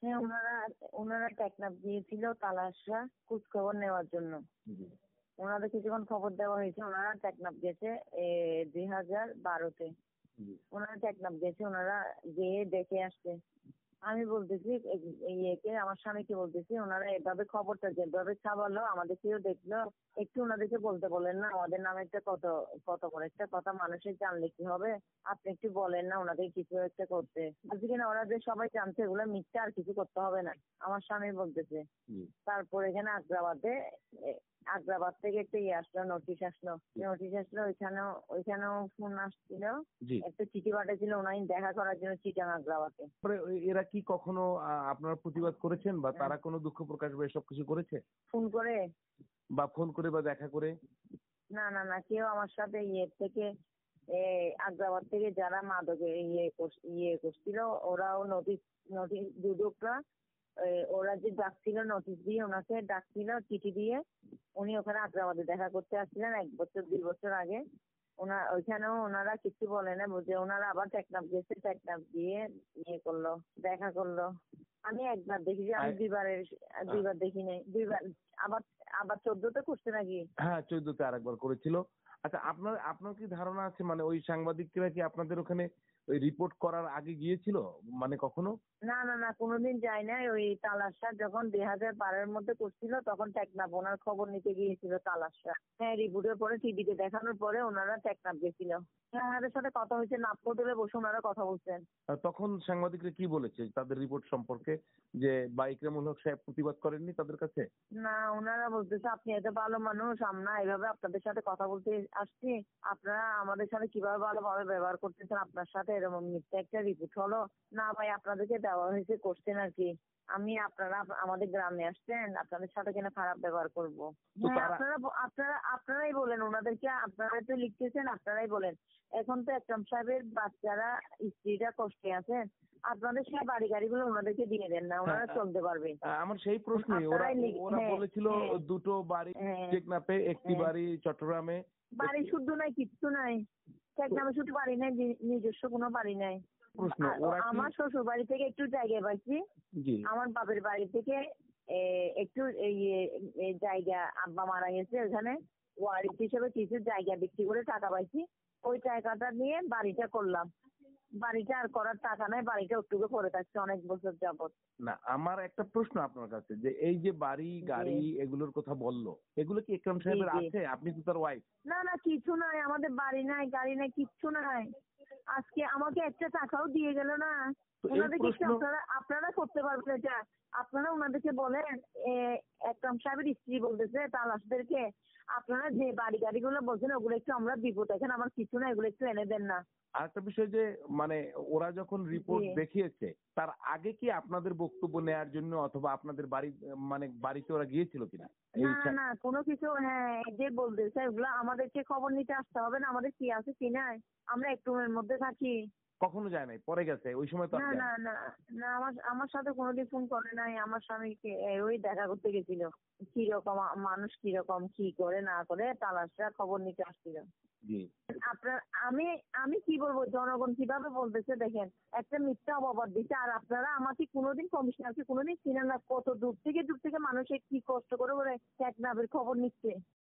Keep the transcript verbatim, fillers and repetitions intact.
হ্যাঁ, ওনারা ওনারা টেকনাফ গিয়েছিল তালাশরা খোঁজখবর নেওয়ার জন্য। ওনাদের কিছুক্ষণ খবর দেওয়া হয়েছে, ওনারা টেকনাফ গেছে দুই হাজার বারোতে ওনারা টেকনাফ গেছে, ওনারা গিয়ে দেখে আসছে। আমি বলতেছি ইয়েকে, আমার স্বামীকে বলতেছি, ওনারা এভাবে খবরটা যেভাবে ছাপালো আমাদের কেউ দেখলো, একটু ওনাদেরকে বলতে বলেন না, আমাদের নামে একটা কত কত বড় একটা কথা মানুষের জানলে কি হবে, আপনি একটু বলেন না ওনাদের কিছু একটা করতে। আজকে কিনা ওরা যে সবাই জানছে এগুলো মিথ্যা, আর কিছু করতে হবে না, আমার স্বামী বলতেছে। তারপর এখানে আগ্রাবাদে আগ্রাবাদ থেকে একটা ইয়ে আসলো, নোটিশ আসলো নোটিশ আসলো ওইখানেও ওইখানেও ফোন আসছিল, একটা চিঠি পাঠাচ্ছিল ওনাই দেখা করার জন্য চিটাং আগ্রাবাদে। এরা কি কখনো আপনারা প্রতিবাদ করেছেন বা তারা কোনো দুঃখ প্রকাশ বা এসব কিছু করেছে ফোন করে বা ফোন করে বা দেখা করে? না না না, কেউ আমার সাথে ইয়ে থেকে আগ্রাবাদ থেকে যারা মাদকে ইয়ে ইয়ে করছিল ওরাও নোটিশ নোটিশ দুদকরা ওরা যে ডাকছিল নোটিশ দিয়ে, ওনাকে ডাকছিল চিঠি দিয়ে, উনি ওখানে আগ্রাবাদে দেখা করতে আসছিলেন এক বছর দুই বছর আগে। ওনার ওইখানেও ওনারা কিছু বলে না, বুঝে ওনারা আবার টেকনাফ গেছে, টেকনাফ গিয়ে ইয়ে করলো, দেখা করলো। আমি একবার দেখেছি, আমি দুইবারের দুইবার দেখি নাই, দুইবার আবার আবার চোদ্দতে করছে নাকি? হ্যাঁ, চোদ্দতে আরেকবার করেছিল। আচ্ছা, আপনার আপনার কি ধারণা আছে মানে ওই সাংবাদিকরা কি আপনাদের ওখানে ওই রিপোর্ট করার আগে গিয়েছিল মানে কখনো? না না না, কোনোদিন যায় না। ওই তালাশা যখন দুই হাজার বারোর মধ্যে করছিল তখন টেকনাফ ওনার খবর নিতে গিয়েছিল তালাশা। হ্যাঁ, রিপোর্টের পরে টিভিতে দেখানোর পরে ওনারা টেকনাফ গেছিল। হ্যাঁ, ওনাদের সাথে কথা হয়েছে, নাপ হোটেলে বসে ওনারা কথা বলছেন। তখন সাংবাদিকরা কি বলেছে তাদের রিপোর্ট সম্পর্কে, যে বা ইকরামুল হক সাহেব প্রতিবাদ করেননি তাদের কাছে? না, ওনারা বলতেছে আপনি এত ভালো মানুষ, আমরা এইভাবে আপনাদের সাথে কথা বলতে আসছি, আপনারা আমাদের সাথে কিভাবে ভালোভাবে ব্যবহার করতেছেন, আপনার সাথে এরকম মিথ্যা একটা রিপোর্ট হলো না ভাই, আপনাদেরকে দেওয়া হয়েছে কোশ্চেন আর কি, আমি আপনারা আমাদের গ্রামে আসছেন, আপনাদের সাথে কেন খারাপ ব্যবহার করবো? হ্যাঁ, আপনারা আপনারা আপনারাই বলেন ওনাদেরকে, আপনারা তো লিখতেছেন, আপনারাই বলেন। এখন তো একরাম সাহেবের বাচ্চারা স্ত্রীরা কষ্টে আছেন, আপনাদের সেই বাড়ি গাড়িগুলো ওনাদেরকে দিয়ে দেন না, ওনারা চলতে পারবে। আমার সেই প্রশ্নই, ওরা ওরা বলেছিল দুটো বাড়ি টেকনাফে, একটি বাড়ি চট্টগ্রামে। বাড়ি শুদ্ধ নাই, কিচ্ছু নাই টেকনাফে, শুধু বাড়ি নাই, নিজস্ব কোনো বাড়ি নাই। আমার শ্বশুর বাড়ি থেকে একটু জায়গা পাইছি, আমার বাপের বাড়ি থেকে একটু জায়গা, আব্বা মারা গেছে ওখানে ওয়ারিশ হিসেবে কিছু জায়গা বিক্রি করে টাকা পাইছি, ওই টাকাটা নিয়ে বাড়িটা করলাম। বাড়িটা আর করার টাকা নাই, বাড়িটা একটুকু পড়ে থাকছে অনেক বছর যাবত। না, আমার একটা প্রশ্ন আপনার কাছে, যে এই যে বাড়ি গাড়ি এগুলোর কথা বললো, এগুলো কি ইকরাম সাহেবের আছে? আপনি তো তার ওয়াইফ। না না, কিছু নাই, আমাদের বাড়ি নাই গাড়ি নাই, কিচ্ছু নাই। আজকে আমাকে একটা টাকাও দিয়ে গেল না। ওনাদেরকে আপনারা আপনারা করতে পারবেন এটা, আপনারা ওনাদেরকে বলেন একরাম সাহেবের স্ত্রী বলতেছে তালাশদেরকে, আপনারা যে বাড়ি গাড়িগুলো বলছেন ওগুলো একটু আমরা বিপদ, এখানে আমার কিছু না, এগুলো একটু এনে দেন না। আরেকটা বিষয়, যে মানে ওরা যখন রিপোর্ট দেখিয়েছে তার আগে কি আপনাদের বক্তব্য নেওয়ার জন্য অথবা আপনাদের বাড়ি মানে বাড়িতে ওরা গিয়েছিল কিনা? না না, কোনো কিছু, হ্যাঁ যে বলতেছে ওগুলো আমাদেরকে খবর নিতে আসতে হবে না, আমাদের কি আছে কি নাই, আমরা একটু এর মধ্যে থাকি। কখনো যায় নাই, পরে গেছে ওই সময় তো? না না না না, আমার আমার সাথে কোনোদিন ফোন করে নাই। আমার স্বামীকে ওই দেখা করতে গেছিল, কিরকম মানুষ, কিরকম কি করে না করে তালাশরা খবর নিতে আসছিল। আপনার আমি আমি কি বলবো, জনগণ কিভাবে বলতেছে দেখেন, একটা মিথ্যা অপবাদ দিচ্ছে। আর আপনারা আমাকে কোনোদিন কমিশনারকে কোনোদিন চিনেন না, কত দূর থেকে দূর থেকে মানুষ কি কষ্ট করে করে টেকনাফের খবর নিচ্ছে।